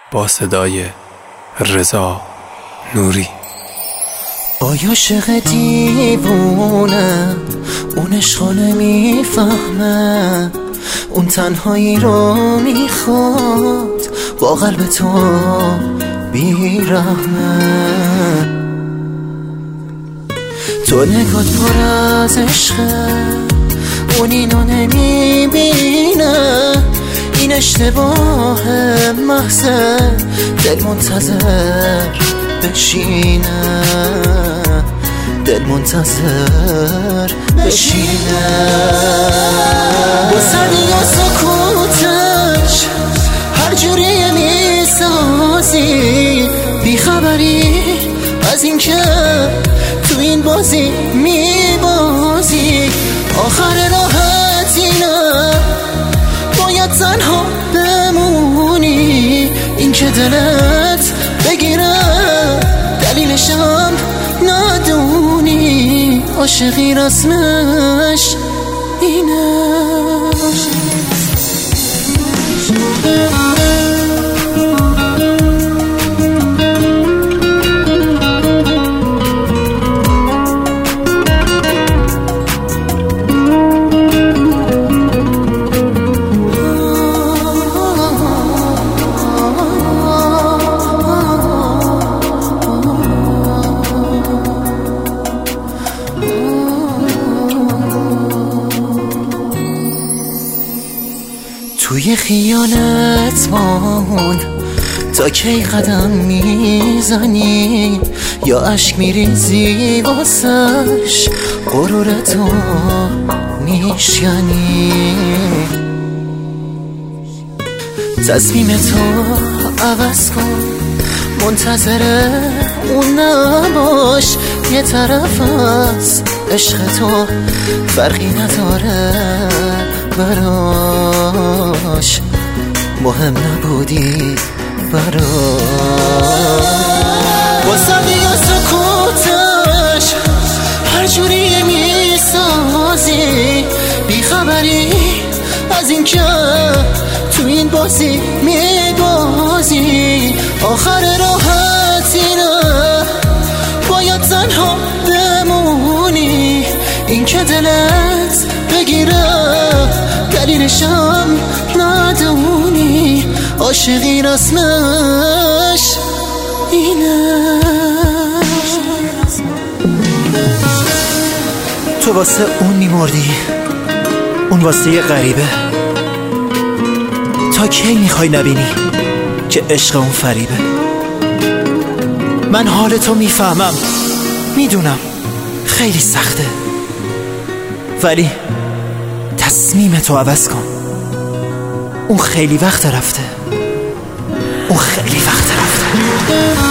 با صدای رضا نوری. عاشق دیوونه اون عشقو نمیفهمه، اون تنهایی رو میخواد با قلب تو بیرحمه. تو نگات پر از عشقه، اون اینو نمیبینه، این اشتباه محضه، دل منتظر بشینه، دل منتظر بشینه. با صدی و سکوتش هر جوری میسازی، بیخبری از این که تو این بازی میبازی. آخر راحت اینه، باید تنها بمونی، این که دلت بگیره دلیلشم ندونی. عاشقی رسمش اینه. توی خیالت مون تا کی قدم میزنی، یا عشق میریزی واسش غرورتو میشکنی. تصمیمتو عوض کن، منتظر اون نباش، یه طرف از عشق تو فرقی نداره براش، مهم نبودی براش. با صدی و سکوتش هر جوری میسازی، بیخبری از این که تو این بازی میبازی. آخر راحت اینه، باید تنها بمونی، این که دلت بگیره دلیلشم ندونی. عاشقی رسمش اینه. تو واسه اون میمردی، اون واسه یه غریبه. تا کی میخوای نبینی که عشق اون فریبه؟ من حالتو میفهمم، میدونم خیلی سخته، ولی تصمیمتو عوض کن. اون خیلی وقت رفته، اون خیلی وقت رفته.